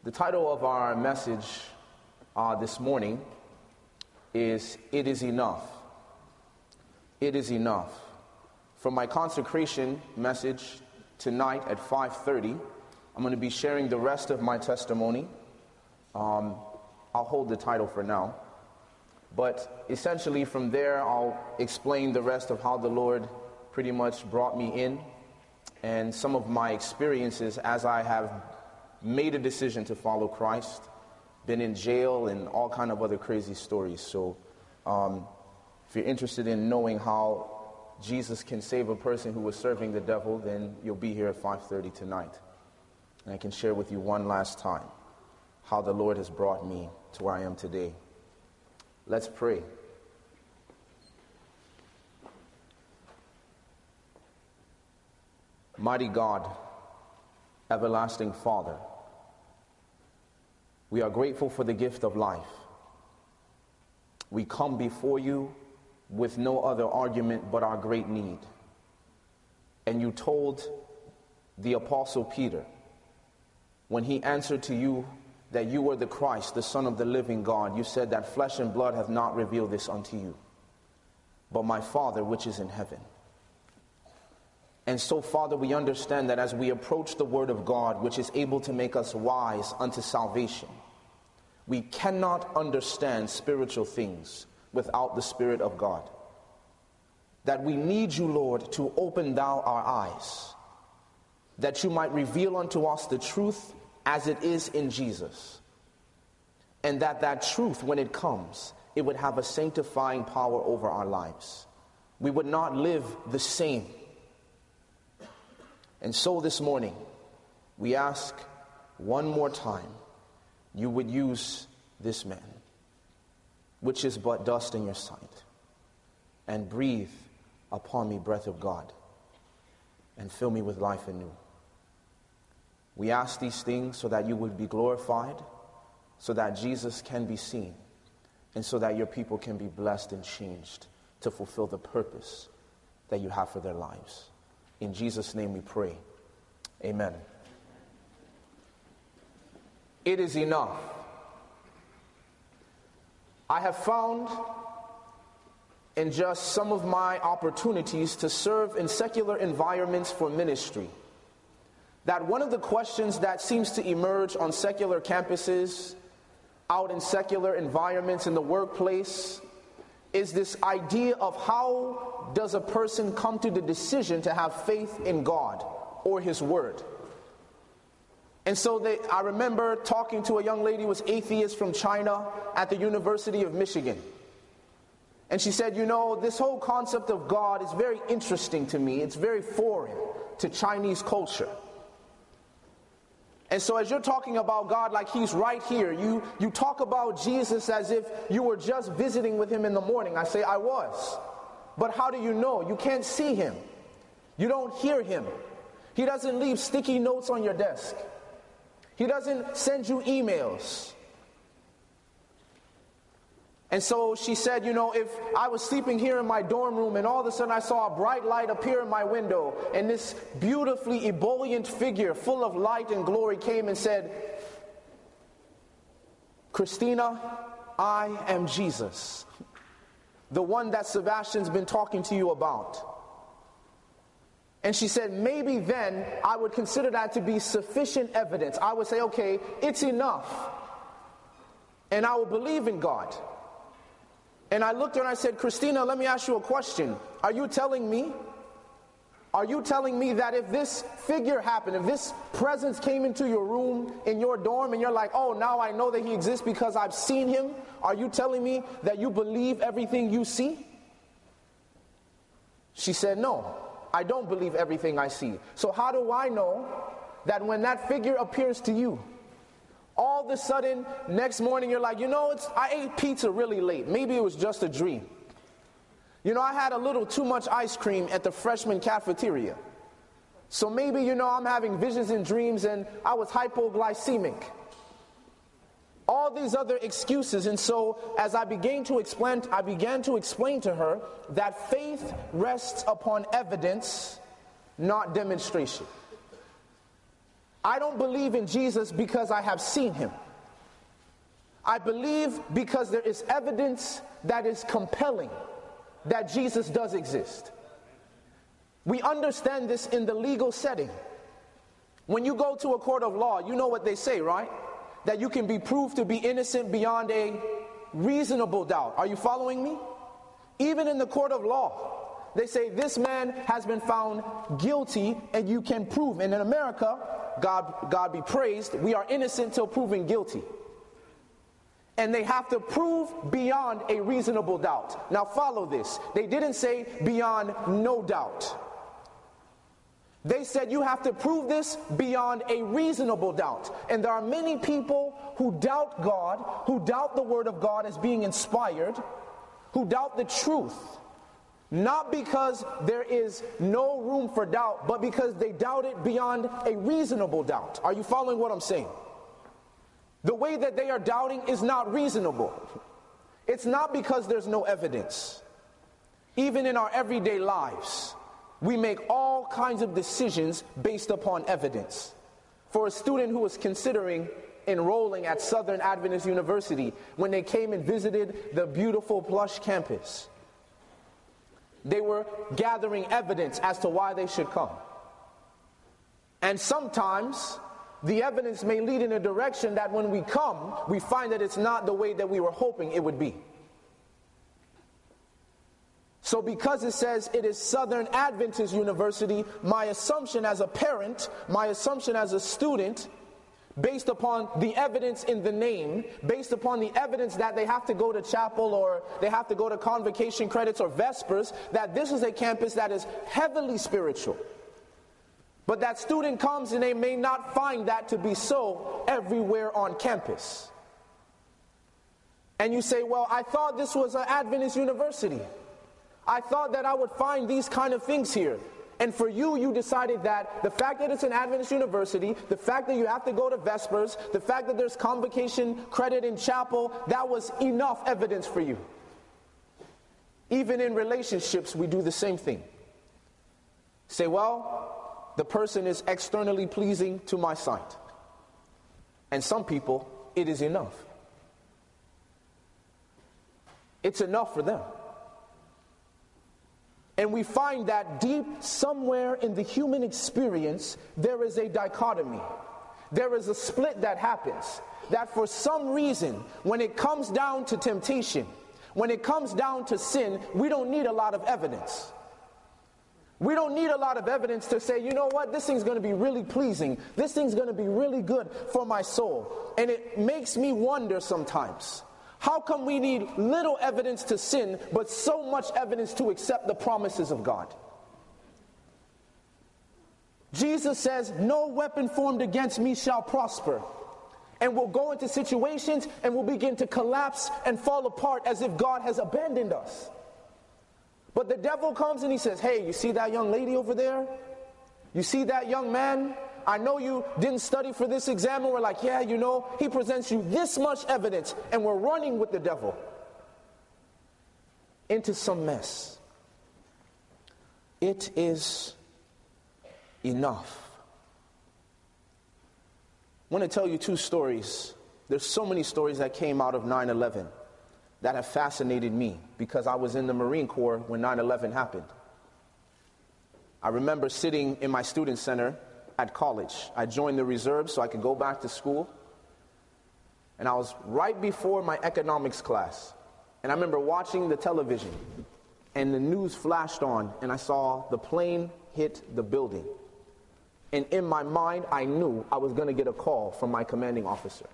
The title of our message this morning is It Is Enough. It is enough. For my consecration message tonight at 5:30, I'm going to be sharing the rest of my testimony. I'll hold the title for now. But essentially from there, I'll explain the rest of how the Lord pretty much brought me in and some of my experiences as I have made a decision to follow Christ, been in jail and all kind of other crazy stories. So if you're interested in knowing how Jesus can save a person who was serving the devil, then you'll be here at 5:30 tonight. And I can share with you one last time how the Lord has brought me to where I am today. Let's pray. Mighty God, everlasting Father, we are grateful for the gift of life. We come before you with no other argument but our great need. And you told the Apostle Peter, when he answered to you that you were the Christ, the Son of the living God, you said that flesh and blood have not revealed this unto you, but my Father which is in heaven. And so, Father, we understand that as we approach the Word of God, which is able to make us wise unto salvation, we cannot understand spiritual things without the Spirit of God. That we need you, Lord, to open thou our eyes, that you might reveal unto us the truth as it is in Jesus. And that truth, when it comes, it would have a sanctifying power over our lives. We would not live the same. And so this morning, we ask one more time, you would use this man, which is but dust in your sight, and breathe upon me breath of God, and fill me with life anew. We ask these things so that you would be glorified, so that Jesus can be seen, and so that your people can be blessed and changed to fulfill the purpose that you have for their lives. In Jesus' name we pray. Amen. It is enough. I have found in just some of my opportunities to serve in secular environments for ministry that one of the questions that seems to emerge on secular campuses, out in secular environments in the workplace, is this idea of how does a person come to the decision to have faith in God or His Word. And so I remember talking to a young lady who was atheist from China at the University of Michigan. And she said, you know, this whole concept of God is very interesting to me. It's very foreign to Chinese culture. And so as you're talking about God like He's right here, you talk about Jesus as if you were just visiting with Him in the morning. I say, I was. But how do you know? You can't see Him. You don't hear Him. He doesn't leave sticky notes on your desk. He doesn't send you emails. And so she said, you know, if I was sleeping here in my dorm room and all of a sudden I saw a bright light appear in my window and this beautifully ebullient figure full of light and glory came and said, Christina, I am Jesus, the one that Sebastian's been talking to you about. And she said, maybe then I would consider that to be sufficient evidence. I would say, okay, it's enough. And I will believe in God. And I looked at her and I said, Christina, let me ask you a question. Are you telling me that if this figure happened, if this presence came into your room, in your dorm, and you're like, oh, now I know that He exists because I've seen Him, are you telling me that you believe everything you see? She said, no, I don't believe everything I see. So how do I know that when that figure appears to you, all of a sudden, next morning you're like, you know, I ate pizza really late. Maybe it was just a dream. You know, I had a little too much ice cream at the freshman cafeteria. So maybe, you know, I'm having visions and dreams and I was hypoglycemic. All these other excuses. And so as I began to explain to her that faith rests upon evidence, not demonstration. I don't believe in Jesus because I have seen him. I believe because there is evidence that is compelling that Jesus does exist. We understand this in the legal setting. When you go to a court of law, you know what they say, right? That you can be proved to be innocent beyond a reasonable doubt. Are you following me? Even in the court of law, they say this man has been found guilty and you can prove. And in America, God be praised, we are innocent till proven guilty. And they have to prove beyond a reasonable doubt. Now follow this. They didn't say beyond no doubt. They said you have to prove this beyond a reasonable doubt. And there are many people who doubt God, who doubt the Word of God as being inspired, who doubt the truth. Not because there is no room for doubt, but because they doubt it beyond a reasonable doubt. Are you following what I'm saying? The way that they are doubting is not reasonable. It's not because there's no evidence. Even in our everyday lives, we make all kinds of decisions based upon evidence. For a student who was considering enrolling at Southern Adventist University, when they came and visited the beautiful plush campus, they were gathering evidence as to why they should come. And sometimes the evidence may lead in a direction that when we come, we find that it's not the way that we were hoping it would be. So because it says it is Southern Adventist University, my assumption as a parent, my assumption as a student, based upon the evidence in the name, based upon the evidence that they have to go to chapel or they have to go to convocation credits or vespers, that this is a campus that is heavily spiritual. But that student comes and they may not find that to be so everywhere on campus. And you say, well, I thought this was an Adventist university. I thought that I would find these kind of things here. And for you, you decided that the fact that it's an Adventist university, the fact that you have to go to vespers, the fact that there's convocation credit in chapel, that was enough evidence for you. Even in relationships, we do the same thing. Say, well, the person is externally pleasing to my sight. And some people, it is enough. It's enough for them. And we find that deep somewhere in the human experience, there is a dichotomy. There is a split that happens. That for some reason, when it comes down to temptation, when it comes down to sin, we don't need a lot of evidence. We don't need a lot of evidence to say, you know what, this thing's going to be really pleasing. This thing's going to be really good for my soul. And it makes me wonder sometimes, how come we need little evidence to sin, but so much evidence to accept the promises of God? Jesus says, no weapon formed against me shall prosper. And we'll go into situations and we'll begin to collapse and fall apart as if God has abandoned us. But the devil comes and he says, hey, you see that young lady over there? You see that young man? I know you didn't study for this exam. And we're like, yeah, you know, he presents you this much evidence, and we're running with the devil into some mess. It is enough. I want to tell you two stories. There's so many stories that came out of 9/11 that have fascinated me because I was in the Marine Corps when 9/11 happened. I remember sitting in my student center at college. I joined the reserves so I could go back to school. And I was right before my economics class. And I remember watching the television. And the news flashed on. And I saw the plane hit the building. And in my mind, I knew I was going to get a call from my commanding officer.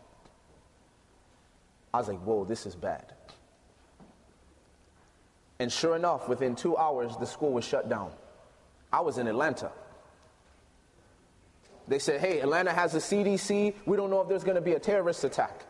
I was like, whoa, this is bad. And sure enough, within 2 hours, the school was shut down. I was in Atlanta. They said, hey, Atlanta has a CDC. We don't know if there's going to be a terrorist attack.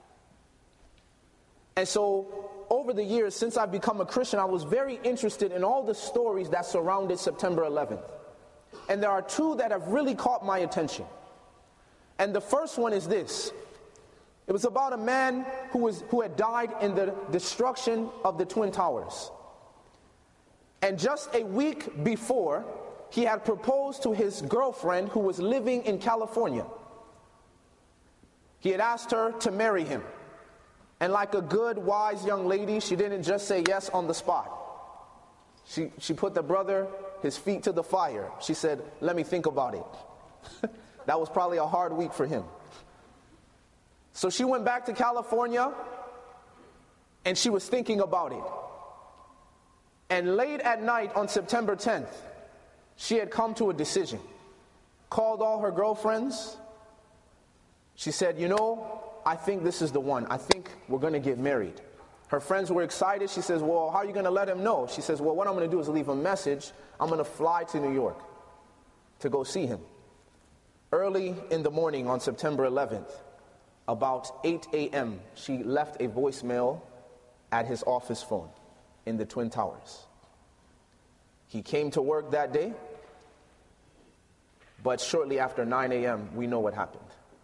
And so over the years, since I've become a Christian, I was very interested in all the stories that surrounded September 11th. And there are two that have really caught my attention. And the first one is this. It was about a man who had died in the destruction of the Twin Towers. And just a week before, he had proposed to his girlfriend who was living in California. He had asked her to marry him. And like a good, wise young lady, she didn't just say yes on the spot. She put the brother, his feet to the fire. She said, let me think about it. That was probably a hard week for him. So she went back to California, and she was thinking about it. And late at night on September 10th, she had come to a decision. Called all her girlfriends. She said, you know, I think this is the one. I think we're going to get married. Her friends were excited. She says, well, how are you going to let him know? She says, well, what I'm going to do is leave a message. I'm going to fly to New York to go see him. Early in the morning on September 11th, about 8 a.m., she left a voicemail at his office phone in the Twin Towers. He came to work that day, but shortly after 9 a.m., we know what happened.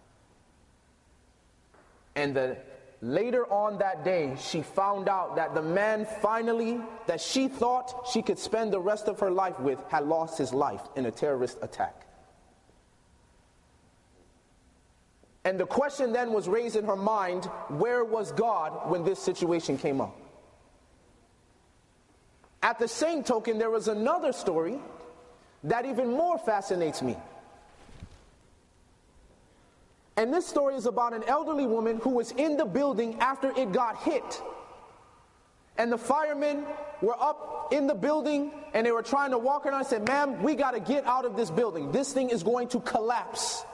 And later on that day, she found out that the man finally, that she thought she could spend the rest of her life with, had lost his life in a terrorist attack. And the question then was raised in her mind, where was God when this situation came up? At the same token, there was another story that even more fascinates me. And this story is about an elderly woman who was in the building after it got hit. And the firemen were up in the building and they were trying to walk her down and said, ma'am, we got to get out of this building. This thing is going to collapse.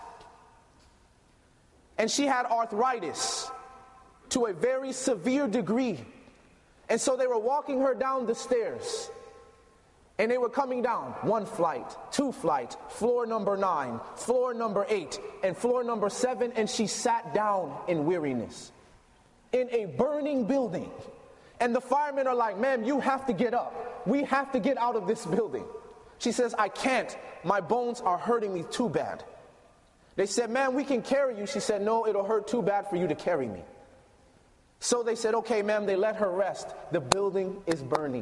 And she had arthritis to a very severe degree. And so they were walking her down the stairs. And they were coming down 1 flight, 2 flight, floor number 9, floor number 8, and floor number 7, and she sat down in weariness in a burning building. And the firemen are like, ma'am, you have to get up. We have to get out of this building. She says, I can't. My bones are hurting me too bad. They said, ma'am, we can carry you. She said, no, it'll hurt too bad for you to carry me. So they said, okay, ma'am, they let her rest. The building is burning.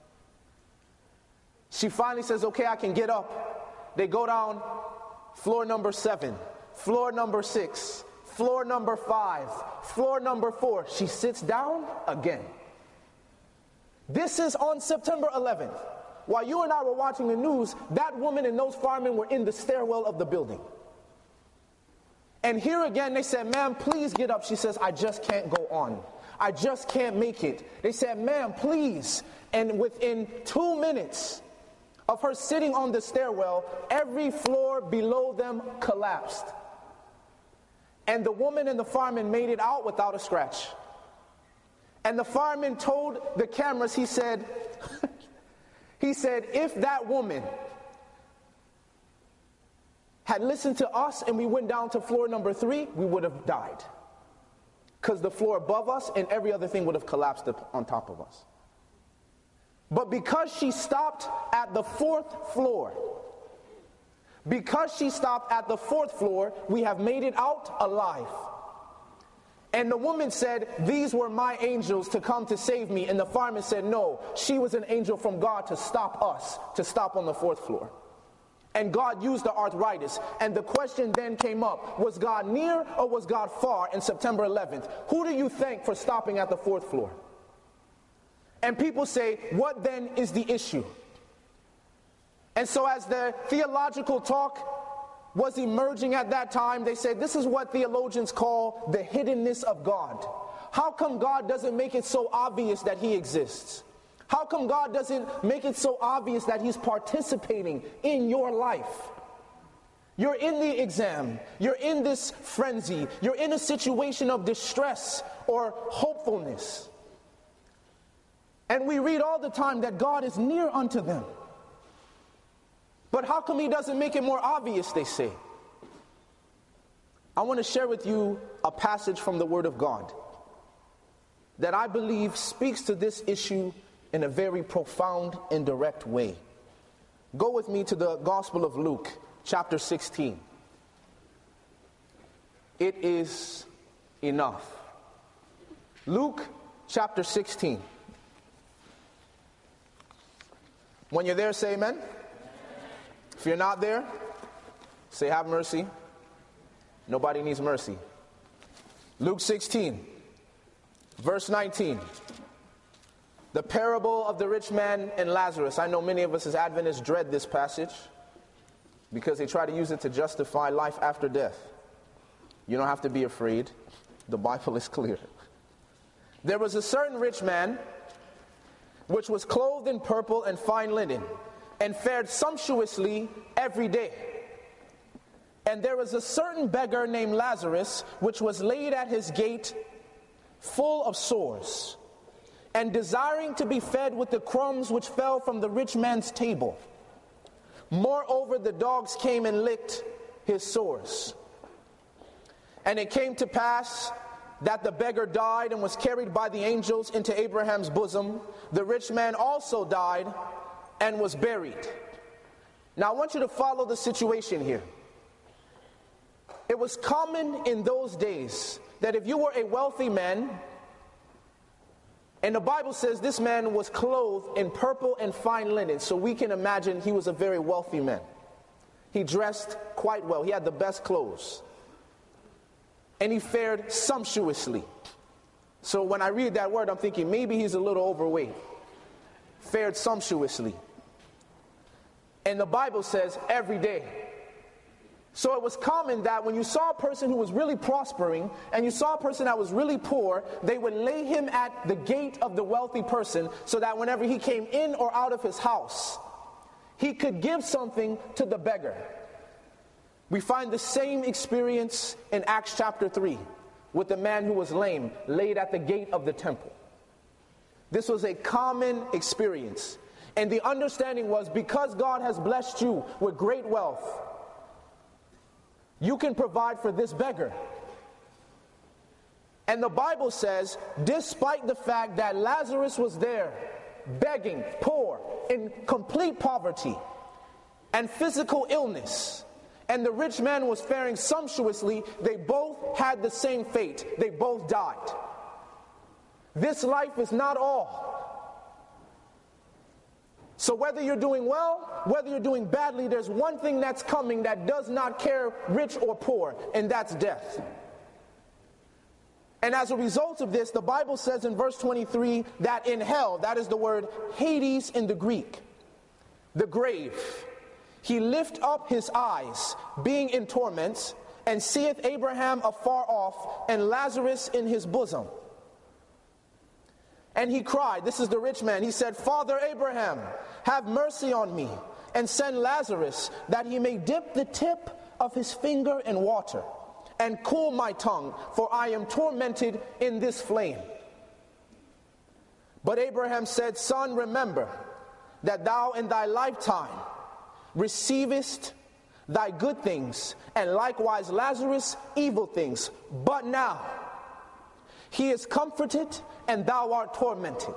She finally says, okay, I can get up. They go down floor number 7, floor number 6, floor number 5, floor number 4. She sits down again. This is on September 11th. While you and I were watching the news, that woman and those firemen were in the stairwell of the building. And here again, they said, ma'am, please get up. She says, I just can't go on. I just can't make it. They said, ma'am, please. And within 2 minutes of her sitting on the stairwell, every floor below them collapsed. And the woman and the fireman made it out without a scratch. And the fireman told the cameras, he said, if that woman had listened to us and we went down to floor number 3, we would have died. Because the floor above us and every other thing would have collapsed on top of us. But because she stopped at the 4th floor, we have made it out alive. And the woman said, these were my angels to come to save me. And the fireman said, no, she was an angel from God to stop us, to stop on the 4th floor. And God used the arthritis. And the question then came up, was God near or was God far in September 11th? Who do you thank for stopping at the 4th floor? And people say, what then is the issue? And so as the theological talk was emerging at that time, they said, this is what theologians call the hiddenness of God. How come God doesn't make it so obvious that he exists? How come God doesn't make it so obvious that he's participating in your life? You're in the exam. You're in this frenzy. You're in a situation of distress or hopefulness. And we read all the time that God is near unto them. But how come he doesn't make it more obvious, they say? I want to share with you a passage from the Word of God that I believe speaks to this issue in a very profound and direct way. Go with me to the Gospel of Luke, chapter 16. It is enough. Luke, chapter 16. When you're there, say amen. If you're not there, say, have mercy. Nobody needs mercy. Luke 16, verse 19. The parable of the rich man and Lazarus. I know many of us as Adventists dread this passage because they try to use it to justify life after death. You don't have to be afraid. The Bible is clear. There was a certain rich man which was clothed in purple and fine linen, and fared sumptuously every day. And there was a certain beggar named Lazarus, which was laid at his gate, full of sores, and desiring to be fed with the crumbs which fell from the rich man's table. Moreover, the dogs came and licked his sores. And it came to pass that the beggar died and was carried by the angels into Abraham's bosom. The rich man also died and was buried. Now I want you to follow the situation here. It was common in those days that if you were a wealthy man, and the Bible says this man was clothed in purple and fine linen, so we can imagine he was a very wealthy man. He dressed quite well. He had the best clothes. And he fared sumptuously. So when I read that word, I'm thinking maybe he's a little overweight. Fared sumptuously. And the Bible says every day. So it was common that when you saw a person who was really prospering and you saw a person that was really poor, they would lay him at the gate of the wealthy person so that whenever he came in or out of his house, he could give something to the beggar. We find the same experience in Acts chapter 3 with the man who was lame, laid at the gate of the temple. This was a common experience. And the understanding was, because God has blessed you with great wealth, you can provide for this beggar. And the Bible says, despite the fact that Lazarus was there, begging, poor, in complete poverty, and physical illness, and the rich man was faring sumptuously, they both had the same fate. They both died. This life is not all. So whether you're doing well, whether you're doing badly, there's one thing that's coming that does not care rich or poor, and that's death. And as a result of this, the Bible says in verse 23 that in hell, that is the word Hades in the Greek, the grave, he lift up his eyes, being in torments, and seeth Abraham afar off, and Lazarus in his bosom. And he cried, this is the rich man, he said, Father Abraham, have mercy on me, and send Lazarus, that he may dip the tip of his finger in water, and cool my tongue, for I am tormented in this flame. But Abraham said, Son, remember that thou in thy lifetime receivest thy good things, and likewise Lazarus evil things. But now he is comforted, and thou art tormented.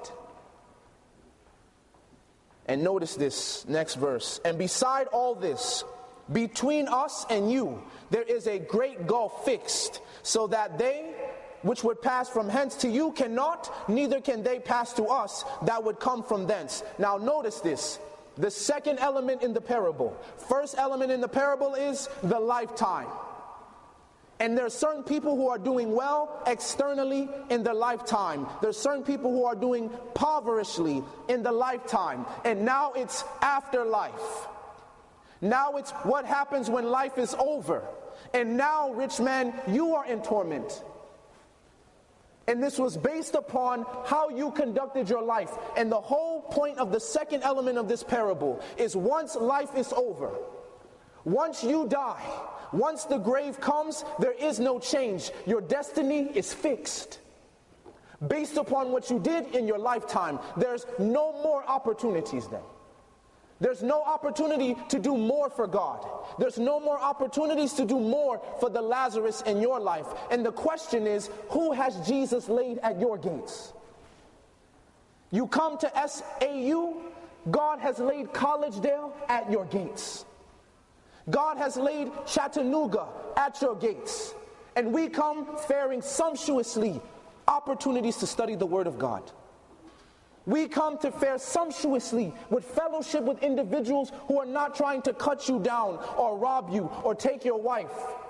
And notice this next verse. And beside all this, between us and you, there is a great gulf fixed, so that they which would pass from hence to you cannot, neither can they pass to us that would come from thence. Now notice this. The second element in the parable. First element in the parable is the lifetime. And there are certain people who are doing well externally in their lifetime. There are certain people who are doing poverishly in the lifetime. And now it's afterlife. Now it's what happens when life is over. And now, rich man, you are in torment. And this was based upon how you conducted your life. And the whole point of the second element of this parable is once life is over, once you die, once the grave comes, there is no change. Your destiny is fixed. Based upon what you did in your lifetime, there's no more opportunities then. There's no opportunity to do more for God. There's no more opportunities to do more for the Lazarus in your life. And the question is, who has Jesus laid at your gates? You come to SAU, God has laid Collegedale at your gates. God has laid Chattanooga at your gates. And we come faring sumptuously, opportunities to study the Word of God. We come to fare sumptuously with fellowship with individuals who are not trying to cut you down or rob you or take your wife.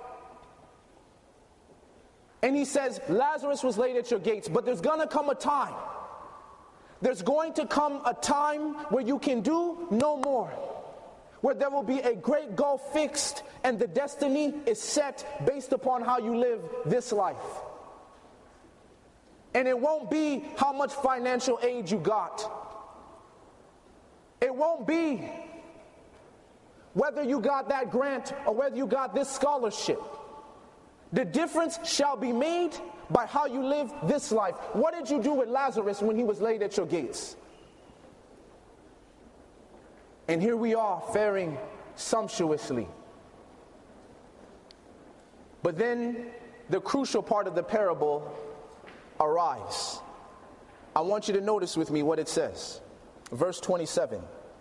And he says, Lazarus was laid at your gates, but there's going to come a time. There's going to come a time where you can do no more, where there will be a great gulf fixed and the destiny is set based upon how you live this life. And it won't be how much financial aid you got. It won't be whether you got that grant or whether you got this scholarship. The difference shall be made by how you live this life. What did you do with Lazarus when he was laid at your gates? And here we are faring sumptuously. But then the crucial part of the parable arrives. I want you to notice with me what it says. Verse 27.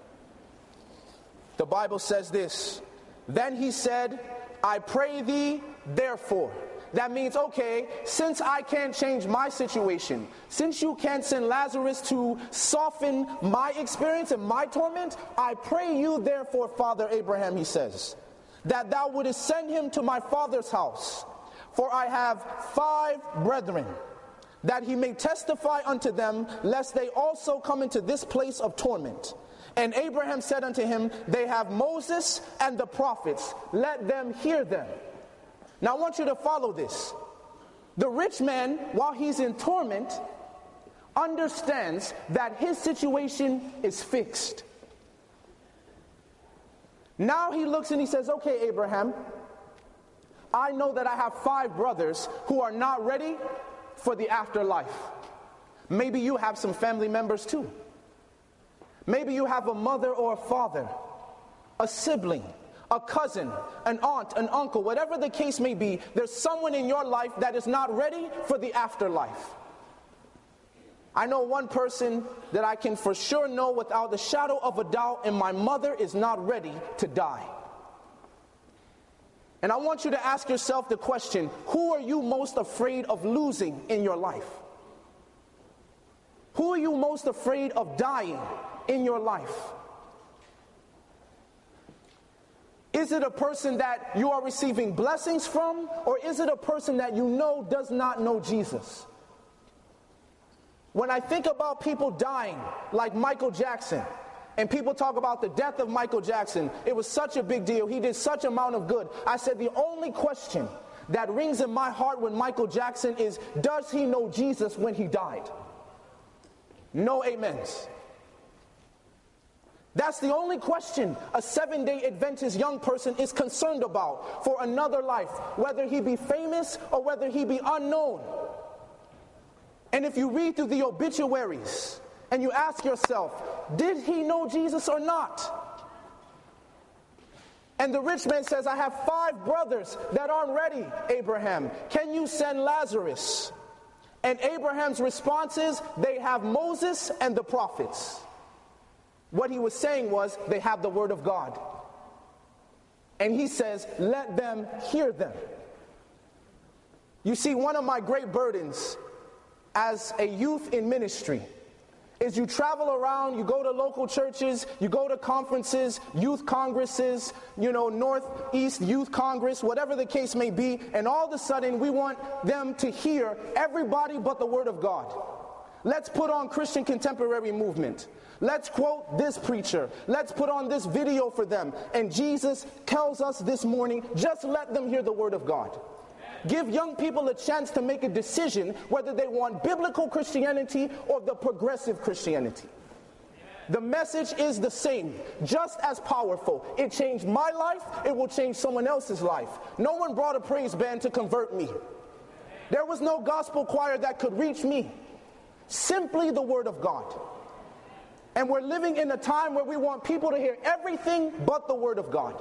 The Bible says this, then he said, I pray thee, therefore. That means, okay, since I can't change my situation, since you can't send Lazarus to soften my experience and my torment, I pray you, therefore, Father Abraham, he says, that thou wouldest send him to my father's house. For I have 5 brethren, that he may testify unto them, lest they also come into this place of torment. And Abraham said unto him, they have Moses and the prophets, let them hear them. Now I want you to follow this. The rich man, while he's in torment, understands that his situation is fixed. Now he looks and he says, okay, Abraham, I know that I have 5 brothers who are not ready for the afterlife. Maybe you have some family members too. Maybe you have a mother or a father, a sibling, a cousin, an aunt, an uncle, whatever the case may be. There's someone in your life that is not ready for the afterlife. I know one person that I can for sure know without the shadow of a doubt, and my mother is not ready to die. And I want you to ask yourself the question, who are you most afraid of losing in your life? Who are you most afraid of dying in your life? Is it a person that you are receiving blessings from, or is it a person that you know does not know Jesus? When I think about people dying, like Michael Jackson, and people talk about the death of Michael Jackson, it was such a big deal, he did such amount of good. I said the only question that rings in my heart when Michael Jackson is, does he know Jesus when he died? No amens. That's the only question a Seventh-day Adventist young person is concerned about for another life, whether he be famous or whether he be unknown. And if you read through the obituaries and you ask yourself, did he know Jesus or not? And the rich man says, I have 5 brothers that aren't ready, Abraham. Can you send Lazarus? And Abraham's response is, they have Moses and the prophets. What he was saying was, they have the word of God. And he says, let them hear them. You see, one of my great burdens as a youth in ministry is you travel around, you go to local churches, you go to conferences, youth congresses, Northeast Youth Congress, whatever the case may be, and all of a sudden we want them to hear everybody but the Word of God. Let's put on Christian Contemporary Movement. Let's quote this preacher. Let's put on this video for them. And Jesus tells us this morning, just let them hear the Word of God. Give young people a chance to make a decision whether they want biblical Christianity or the progressive Christianity. The message is the same, just as powerful. It changed my life, it will change someone else's life. No one brought a praise band to convert me. There was no gospel choir that could reach me. Simply the Word of God. And we're living in a time where we want people to hear everything but the Word of God.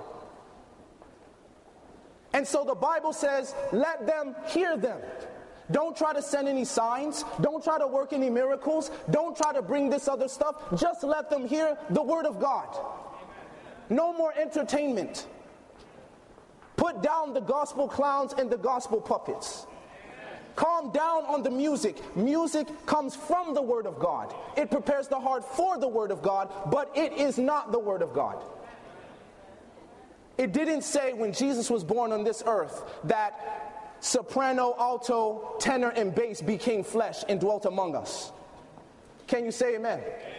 And so the Bible says, let them hear them. Don't try to send any signs. Don't try to work any miracles. Don't try to bring this other stuff. Just let them hear the Word of God. No more entertainment. Put down the gospel clowns and the gospel puppets. Calm down on the music. Music comes from the Word of God. It prepares the heart for the Word of God, but it is not the Word of God. It didn't say when Jesus was born on this earth that soprano, alto, tenor, and bass became flesh and dwelt among us. Can you say amen?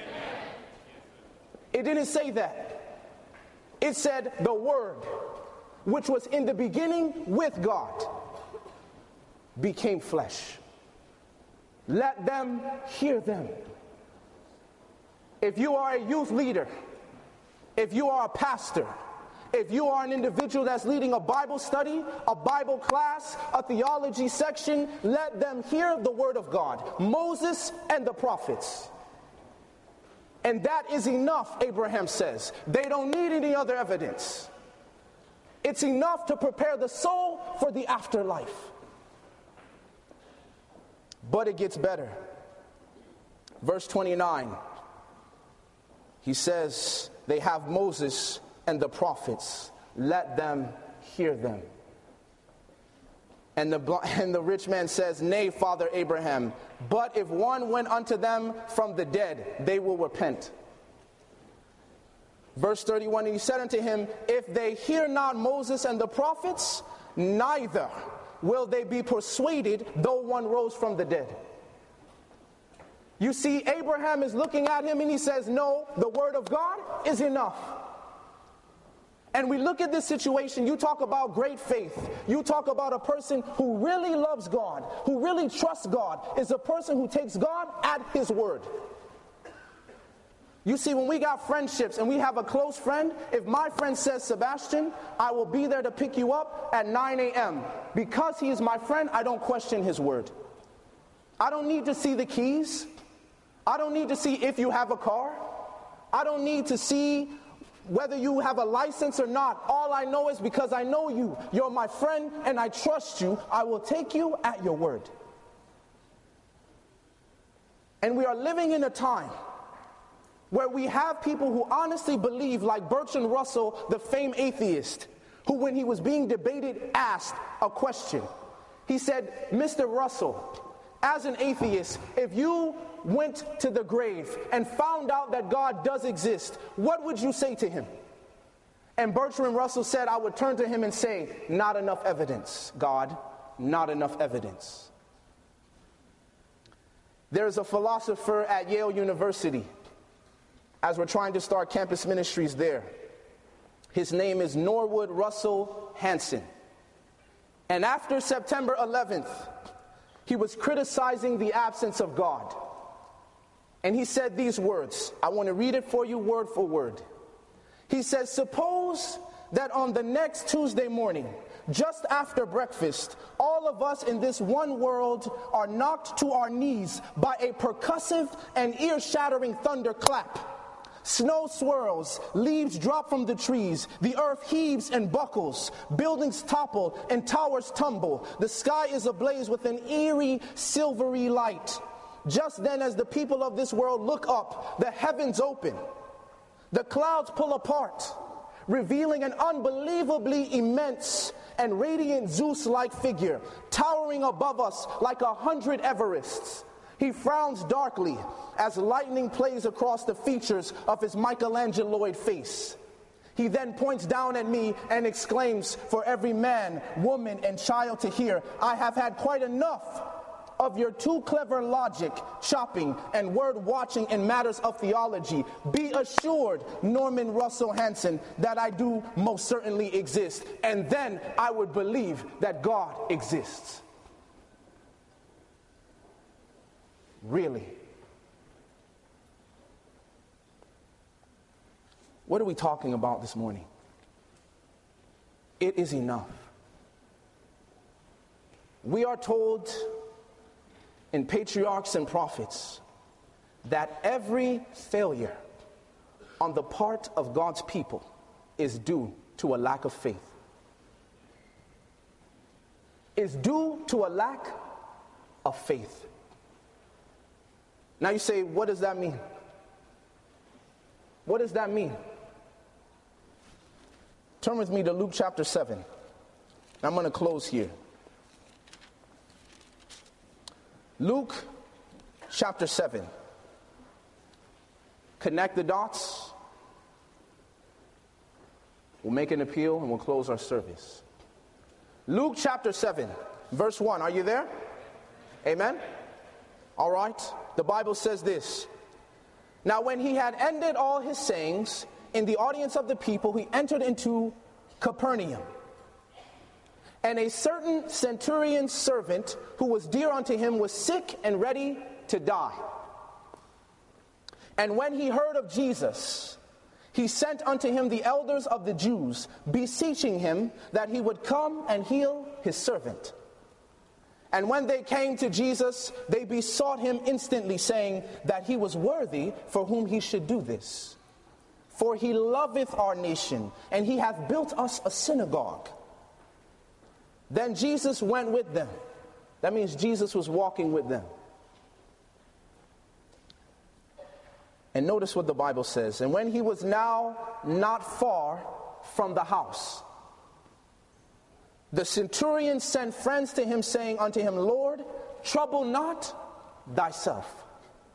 It didn't say that. It said the Word, which was in the beginning with God, became flesh. Let them hear them. If you are a youth leader, if you are a pastor, if you are an individual that's leading a Bible study, a Bible class, a theology section, let them hear the Word of God, Moses and the prophets. And that is enough, Abraham says. They don't need any other evidence. It's enough to prepare the soul for the afterlife. But it gets better. Verse 29, he says, they have Moses and the prophets. Let them hear them. And the rich man says, nay, Father Abraham, but if one went unto them from the dead, they will repent. Verse 31, and he said unto him, if they hear not Moses and the prophets, neither will they be persuaded, though one rose from the dead. You see, Abraham is looking at him and he says, no, the Word of God is enough. And we look at this situation, you talk about great faith. You talk about a person who really loves God, who really trusts God, is a person who takes God at His word. You see, when we got friendships and we have a close friend, if my friend says, Sebastian, I will be there to pick you up at 9 a.m. Because he is my friend, I don't question his word. I don't need to see the keys. I don't need to see if you have a car. I don't need to see whether you have a license or not. All I know is because I know you, you're my friend, and I trust you, I will take you at your word. And we are living in a time where we have people who honestly believe, like Bertrand Russell, the famed atheist, who when he was being debated asked a question. He said, Mr. Russell, as an atheist, if you went to the grave and found out that God does exist, what would you say to him? And Bertrand Russell said, I would turn to him and say, not enough evidence, God, not enough evidence. There's a philosopher at Yale University, as we're trying to start campus ministries there. His name is Norwood Russell Hanson. And after September 11th, he was criticizing the absence of God. And he said these words. I want to read it for you word for word. He says, suppose that on the next Tuesday morning, just after breakfast, all of us in this one world are knocked to our knees by a percussive and ear-shattering thunderclap. Snow swirls, leaves drop from the trees, the earth heaves and buckles, buildings topple and towers tumble. The sky is ablaze with an eerie, silvery light. Just then, as the people of this world look up, the heavens open. The clouds pull apart, revealing an unbelievably immense and radiant Zeus-like figure, towering above us like 100 Everests. He frowns darkly as lightning plays across the features of his Michelangeloid face. He then points down at me and exclaims for every man, woman, and child to hear, I have had quite enough of your too clever logic, chopping, and word watching in matters of theology. Be assured, Norman Russell Hanson, that I do most certainly exist. And then I would believe that God exists. Really? What are we talking about this morning? It is enough. We are told in Patriarchs and Prophets that every failure on the part of God's people is due to a lack of faith. Is due to a lack of faith. Now you say, what does that mean? What does that mean? Turn with me to Luke chapter 7. I'm going to close here. Luke chapter 7. Connect the dots. We'll make an appeal and we'll close our service. Luke chapter 7, verse 1. Are you there? Amen? All right. The Bible says this. Now when he had ended all his sayings in the audience of the people, he entered into Capernaum. And a certain centurion's servant who was dear unto him was sick and ready to die. And when he heard of Jesus, he sent unto him the elders of the Jews, beseeching him that he would come and heal his servant. And when they came to Jesus, they besought him instantly, saying that he was worthy for whom he should do this. For he loveth our nation, and he hath built us a synagogue. Then Jesus went with them. That means Jesus was walking with them. And notice what the Bible says. And when he was now not far from the house, the centurion sent friends to him, saying unto him, Lord, trouble not thyself,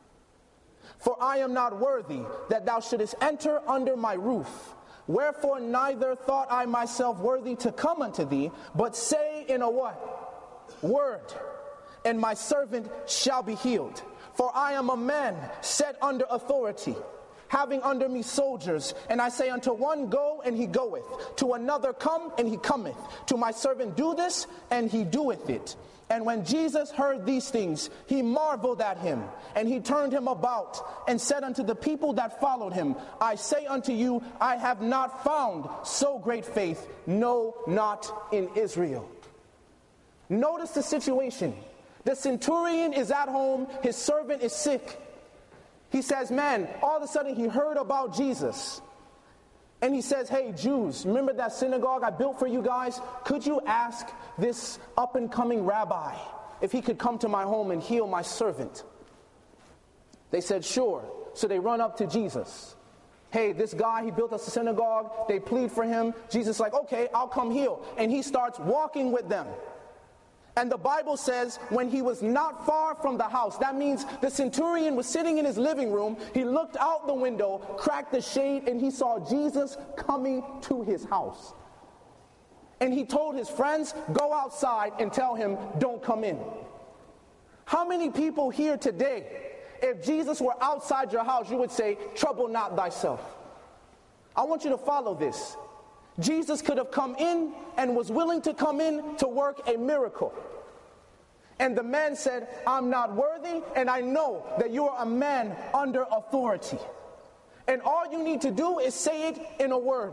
for I am not worthy that thou shouldest enter under my roof. Wherefore neither thought I myself worthy to come unto thee, but say in a what? Word, and my servant shall be healed. For I am a man set under authority, having under me soldiers. And I say unto one, go, and he goeth. To another, come, and he cometh. To my servant, do this, and he doeth it. And when Jesus heard these things, he marveled at him. And he turned him about, and said unto the people that followed him, I say unto you, I have not found so great faith, no, not in Israel. Notice the situation. The centurion is at home, his servant is sick. He says, man, all of a sudden he heard about Jesus. And he says, hey, Jews, remember that synagogue I built for you guys? Could you ask this up-and-coming rabbi if he could come to my home and heal my servant? They said, sure. So they run up to Jesus. Hey, this guy, he built us a synagogue. They plead for him. Jesus is like, okay, I'll come heal. And he starts walking with them. And the Bible says when he was not far from the house, that means the centurion was sitting in his living room. He looked out the window, cracked the shade, and he saw Jesus coming to his house. And he told his friends, go outside and tell him, don't come in. How many people here today, if Jesus were outside your house, you would say, trouble not thyself? I want you to follow this. Jesus could have come in and was willing to come in to work a miracle. And the man said, I'm not worthy, and I know that you are a man under authority. And all you need to do is say it in a word.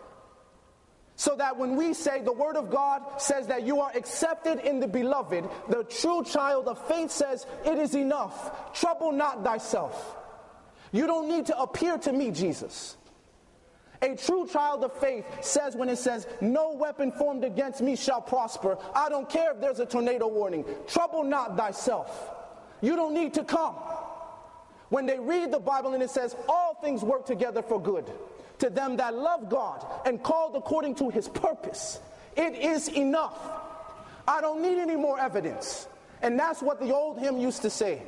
So that when we say the word of God says that you are accepted in the beloved, the true child of faith says, it is enough. Trouble not thyself. You don't need to appear to me, Jesus. A true child of faith says when it says, no weapon formed against me shall prosper. I don't care if there's a tornado warning. Trouble not thyself. You don't need to come. When they read the Bible and it says, all things work together for good to them that love God and called according to his purpose, it is enough. I don't need any more evidence. And that's what the old hymn used to say.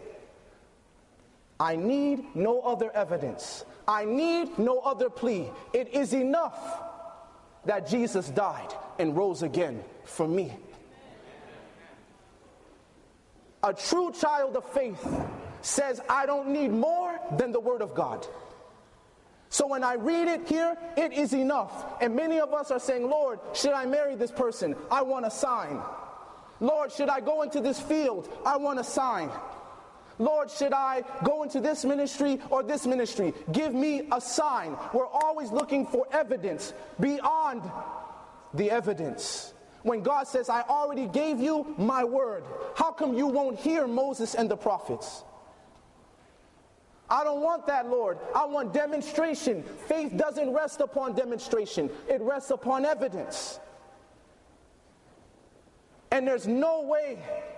I need no other evidence. I need no other plea. It is enough that Jesus died and rose again for me. A true child of faith says, I don't need more than the word of God. So when I read it here, it is enough. And many of us are saying, Lord, should I marry this person? I want a sign. Lord, should I go into this field? I want a sign. Lord, should I go into this ministry or this ministry? Give me a sign. We're always looking for evidence beyond the evidence. When God says, I already gave you my word, how come you won't hear Moses and the prophets? I don't want that, Lord. I want demonstration. Faith doesn't rest upon demonstration. It rests upon evidence. And there's no way,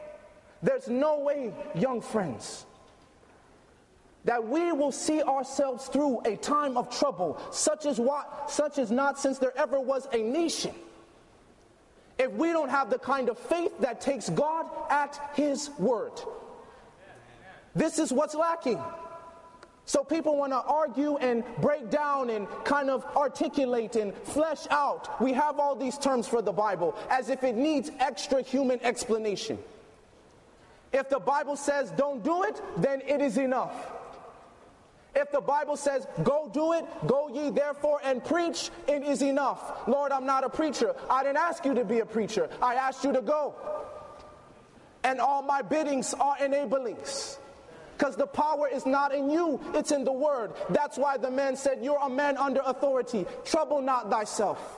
young friends, that we will see ourselves through a time of trouble, such as not since there ever was a nation, if we don't have the kind of faith that takes God at his word. This is what's lacking. So people want to argue and break down and kind of articulate and flesh out. We have all these terms for the Bible as if it needs extra human explanation. If the Bible says don't do it, then it is enough. If the Bible says go do it, go ye therefore and preach, it is enough. Lord, I'm not a preacher. I didn't ask you to be a preacher. I asked you to go. And all my biddings are enablings. Because the power is not in you, it's in the word. That's why the man said, you're a man under authority. Trouble not thyself.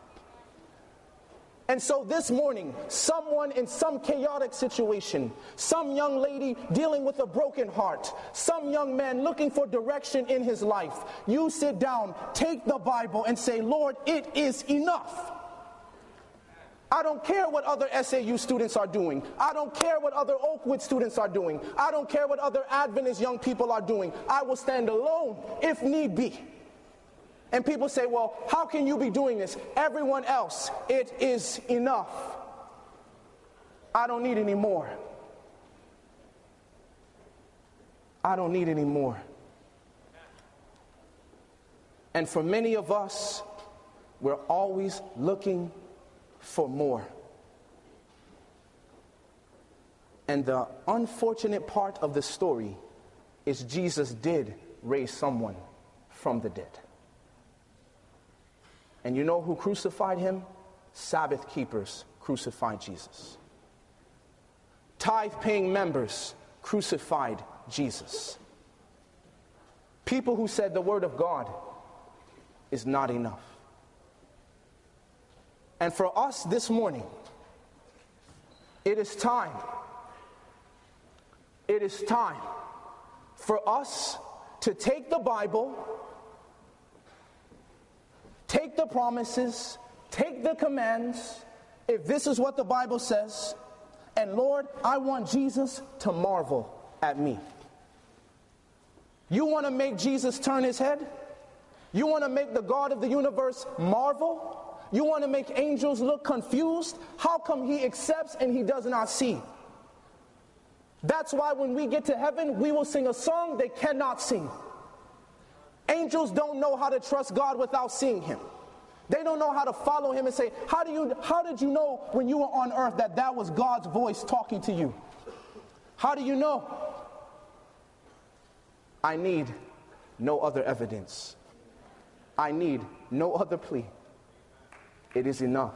And so this morning, someone in some chaotic situation, some young lady dealing with a broken heart, some young man looking for direction in his life, you sit down, take the Bible and say, Lord, it is enough. I don't care what other SAU students are doing. I don't care what other Oakwood students are doing. I don't care what other Adventist young people are doing. I will stand alone if need be. And people say, well, how can you be doing this? Everyone else, it is enough. I don't need any more. I don't need any more. And for many of us, we're always looking for more. And the unfortunate part of the story is Jesus did raise someone from the dead. And you know who crucified him? Sabbath keepers crucified Jesus. Tithe-paying members crucified Jesus. People who said the word of God is not enough. And for us this morning, it is time for us to take the Bible, take the promises, take the commands, if this is what the Bible says, and Lord, I want Jesus to marvel at me. You want to make Jesus turn his head? You want to make the God of the universe marvel? You want to make angels look confused? How come he accepts and he does not see? That's why when we get to heaven, we will sing a song they cannot sing. Angels don't know how to trust God without seeing him. They don't know how to follow him and say, how did you know when you were on earth that was God's voice talking to you? How do you know? I need no other evidence. I need no other plea. It is enough.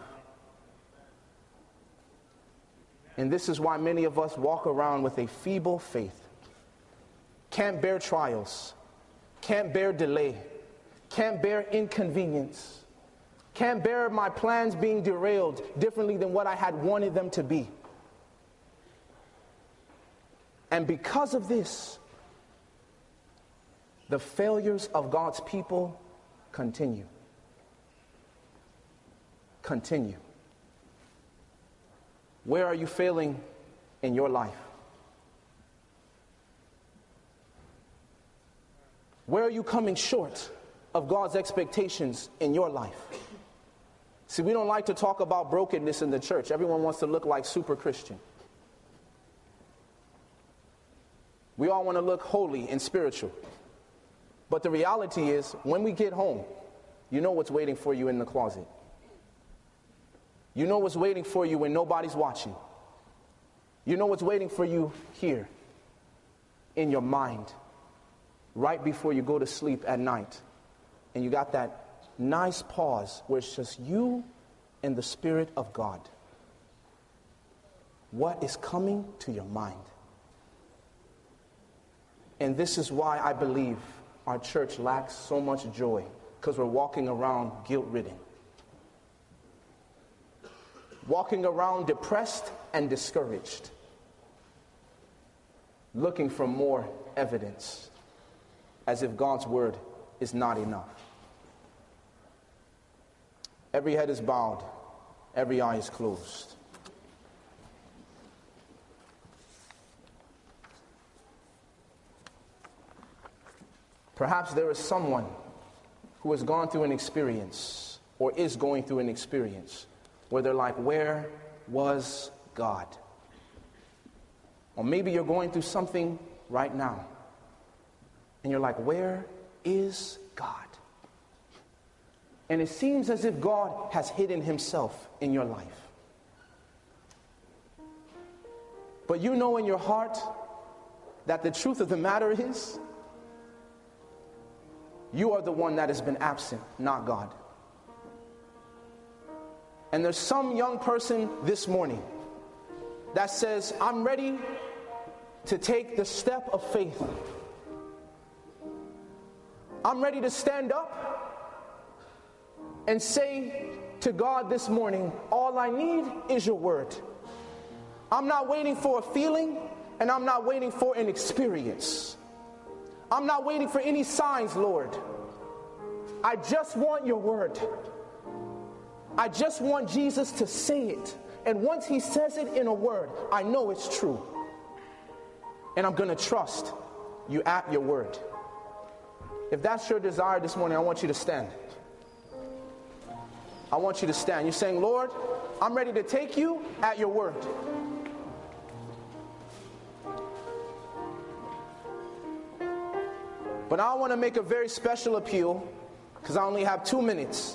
And this is why many of us walk around with a feeble faith. Can't bear trials. Can't bear delay. Can't bear inconvenience. Can't bear my plans being derailed differently than what I had wanted them to be. And because of this, the failures of God's people continue. Continue. Where are you failing in your life? Where are you coming short of God's expectations in your life? See, we don't like to talk about brokenness in the church. Everyone wants to look like super Christian. We all want to look holy and spiritual. But the reality is, when we get home, you know what's waiting for you in the closet. You know what's waiting for you when nobody's watching. You know what's waiting for you here in your mind right before you go to sleep at night. And you got that nice pause where it's just you and the Spirit of God. What is coming to your mind? And this is why I believe our church lacks so much joy, because we're walking around guilt-ridden. Walking around depressed and discouraged, looking for more evidence, as if God's word is not enough. Every head is bowed, every eye is closed. Perhaps there is someone who has gone through an experience or is going through an experience where they're like, where was God? Or maybe you're going through something right now. And you're like, where is God? And it seems as if God has hidden himself in your life. But you know in your heart that the truth of the matter is, you are the one that has been absent, not God. And there's some young person this morning that says, I'm ready to take the step of faith. I'm ready to stand up and say to God this morning, all I need is your word. I'm not waiting for a feeling, and I'm not waiting for an experience. I'm not waiting for any signs, Lord. I just want your word. I just want Jesus to say it. And once he says it in a word, I know it's true. And I'm going to trust you at your word. If that's your desire this morning, I want you to stand. I want you to stand. You're saying, Lord, I'm ready to take you at your word. But I want to make a very special appeal because I only have 2 minutes.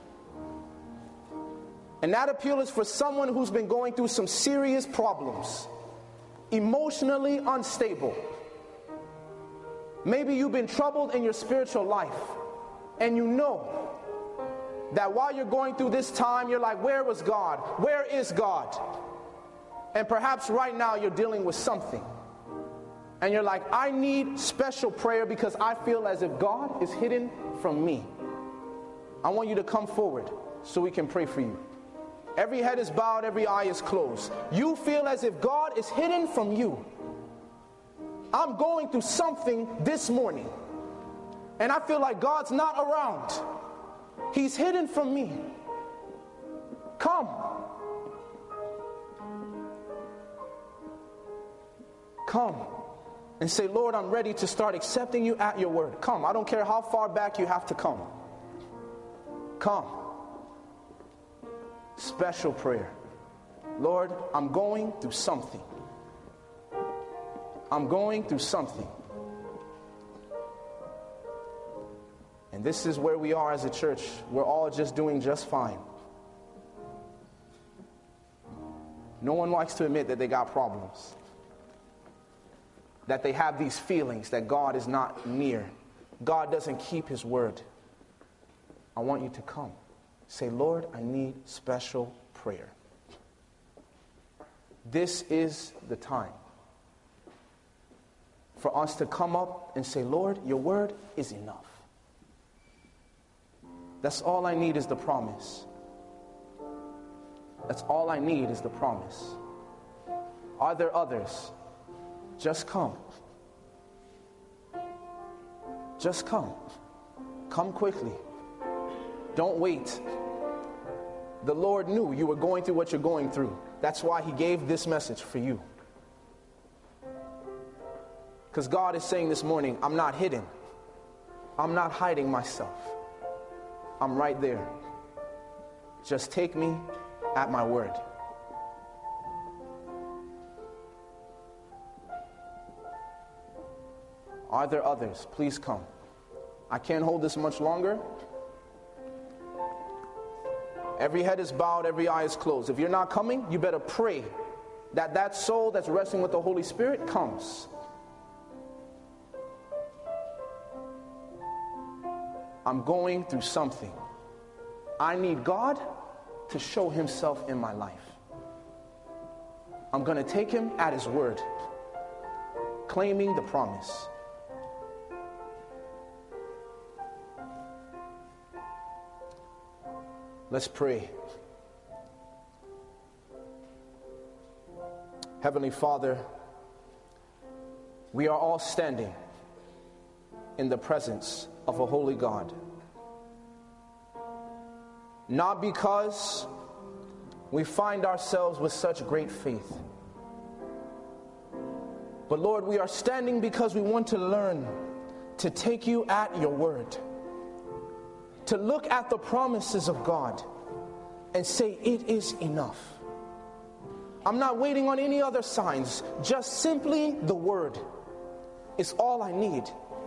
And that appeal is for someone who's been going through some serious problems, emotionally unstable. Maybe you've been troubled in your spiritual life, and you know that while you're going through this time, you're like, where was God? Where is God? And perhaps right now you're dealing with something. And you're like, I need special prayer because I feel as if God is hidden from me. I want you to come forward so we can pray for you. Every head is bowed, every eye is closed. You feel as if God is hidden from you. I'm going through something this morning, and I feel like God's not around. He's hidden from me. Come. Come and say, Lord, I'm ready to start accepting you at your word. Come. I don't care how far back you have to come. Come. Special prayer. Lord, I'm going through something. I'm going through something. And this is where we are as a church. We're all just doing just fine. No one likes to admit that they got problems, that they have these feelings that God is not near. God doesn't keep his word. I want you to come. Say, Lord, I need special prayer. This is the time for us to come up and say, Lord, your word is enough. That's all I need is the promise. That's all I need is the promise. Are there others? Just come. Just come. Come quickly. Don't wait. The Lord knew you were going through what you're going through. That's why he gave this message for you. Because God is saying this morning, I'm not hidden. I'm not hiding myself. I'm right there. Just take me at my word. Are there others? Please come. I can't hold this much longer. Every head is bowed, every eye is closed. If you're not coming, you better pray that that soul that's wrestling with the Holy Spirit comes. I'm going through something. I need God to show himself in my life. I'm going to take him at his word, claiming the promise. Let's pray. Heavenly Father, we are all standing in the presence of a holy God. Not because we find ourselves with such great faith, but Lord, we are standing because we want to learn to take you at your word, to look at the promises of God and say, it is enough. I'm not waiting on any other signs, just simply the word. is all I need.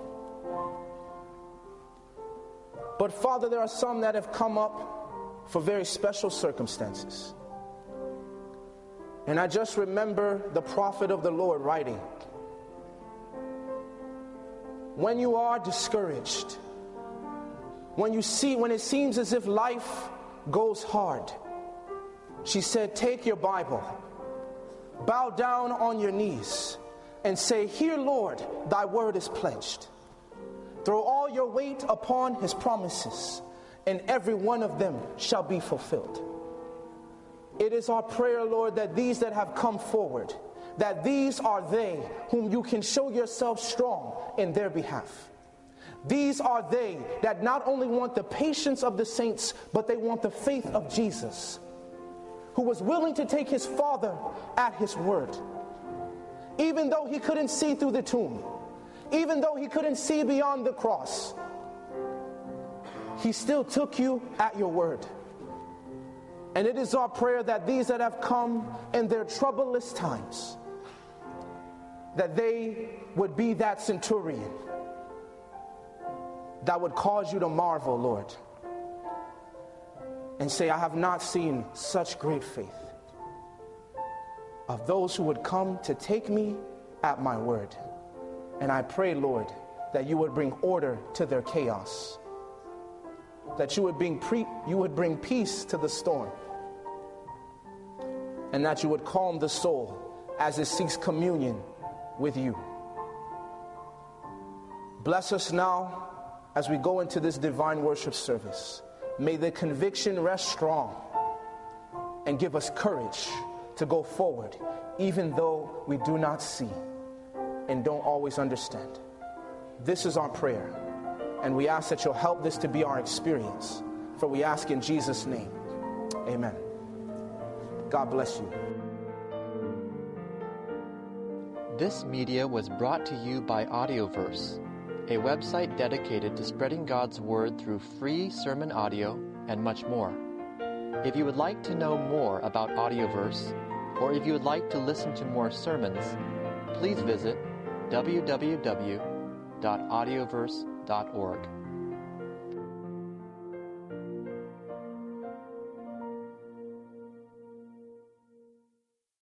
But Father, there are some that have come up for very special circumstances. And I just remember the prophet of the Lord writing, when you are discouraged, when it seems as if life goes hard, she said, take your Bible, bow down on your knees, and say, here, Lord, thy word is pledged. Throw all your weight upon his promises, and every one of them shall be fulfilled. It is our prayer, Lord, that these that have come forward, that these are they whom you can show yourself strong in their behalf. These are they that not only want the patience of the saints, but they want the faith of Jesus, who was willing to take his Father at his word. Even though he couldn't see through the tomb, even though he couldn't see beyond the cross, he still took you at your word. And it is our prayer that these that have come in their troublous times, that they would be that centurion that would cause you to marvel, Lord, and say, I have not seen such great faith of those who would come to take me at my word. And I pray, Lord, that you would bring order to their chaos, that you would bring peace to the storm, and that you would calm the soul as it seeks communion with you. Bless us now as we go into this divine worship service. May the conviction rest strong and give us courage to go forward, even though we do not see and don't always understand. This is our prayer, and we ask that you'll help this to be our experience. For we ask in Jesus' name, amen. God bless you. This media was brought to you by Audioverse, a website dedicated to spreading God's Word through free sermon audio and much more. If you would like to know more about Audioverse, or if you would like to listen to more sermons, please visit www.audioverse.org.